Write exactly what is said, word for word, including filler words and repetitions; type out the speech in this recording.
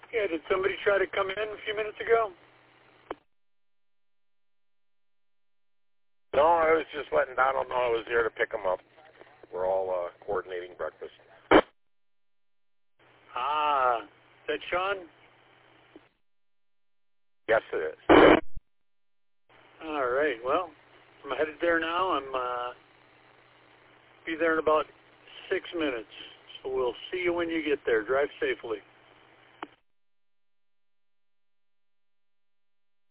Yeah, did somebody try to come in a few minutes ago? No, I was just letting Donald know I was here to pick him up. We're all uh, coordinating breakfast. Ah, is that Sean? Yes, it is. All right, well, I'm headed there now. I'm uh, be there in about six minutes. So we'll see you when you get there. Drive safely.